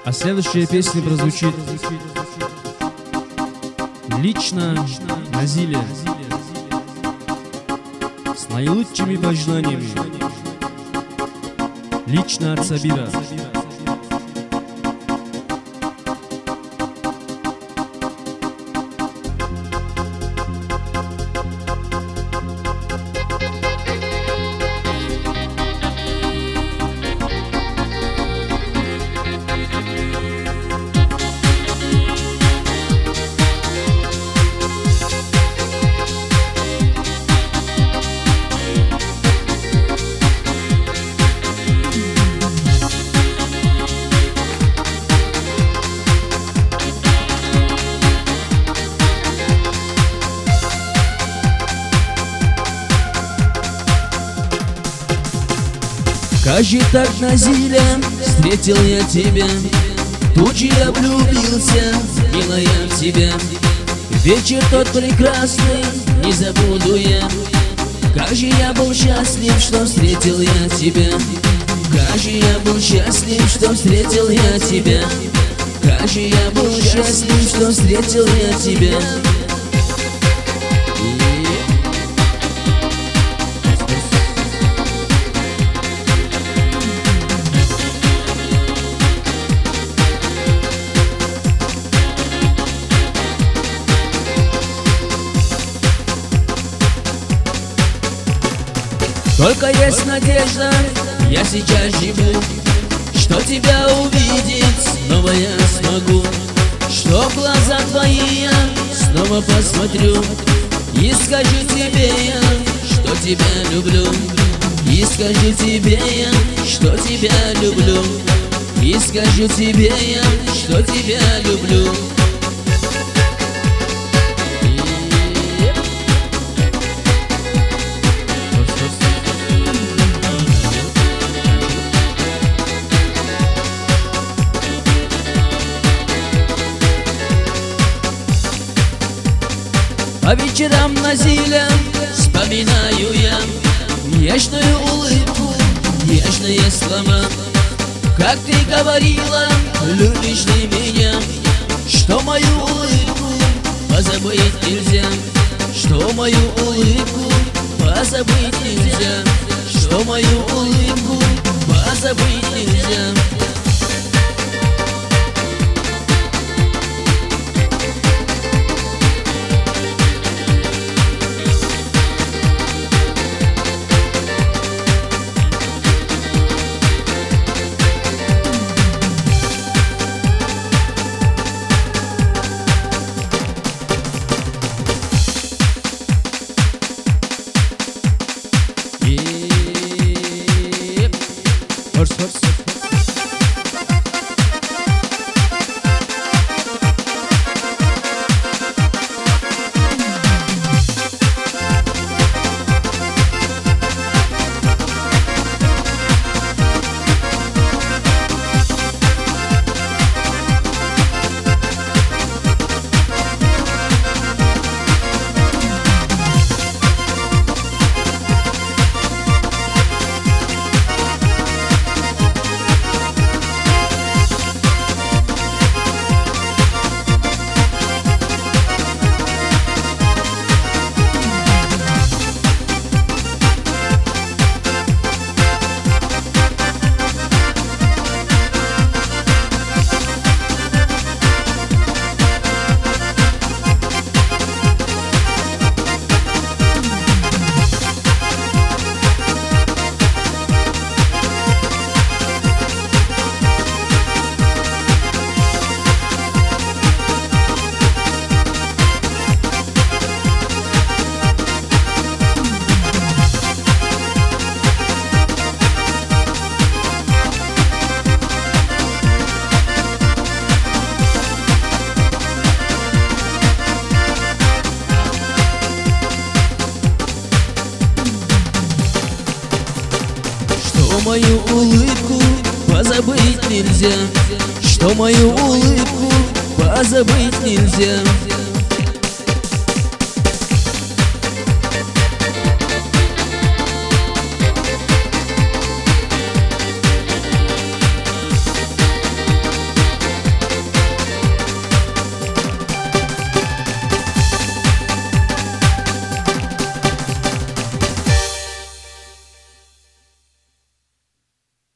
А следующая песня прозвучит лично Назиля с наилучшими пожеланиями. Лично от Сабира. Скажи так, Назиля, встретил я тебя, тут же я влюбился, милая, в тебя. Вечер тот прекрасный, не забуду я. Как же я был счастлив, что встретил я тебя. Как же я был счастлив, что встретил я тебя. Как же я был счастлив, что встретил я тебя. Только есть надежда, я сейчас живу, что тебя увидеть снова я смогу, что в глаза твои я снова посмотрю и скажу тебе я, что тебя люблю. И скажу тебе я, что тебя люблю. И скажу тебе я, что тебя люблю. По вечерам, Назиля, вспоминаю я нежную улыбку, нежные слова. Как ты говорила, любишь ты меня, что мою улыбку позабыть нельзя, что мою улыбку позабыть нельзя, что мою улыбку позабыть нельзя. Мою улыбку позабыть нельзя, что мою улыбку позабыть нельзя.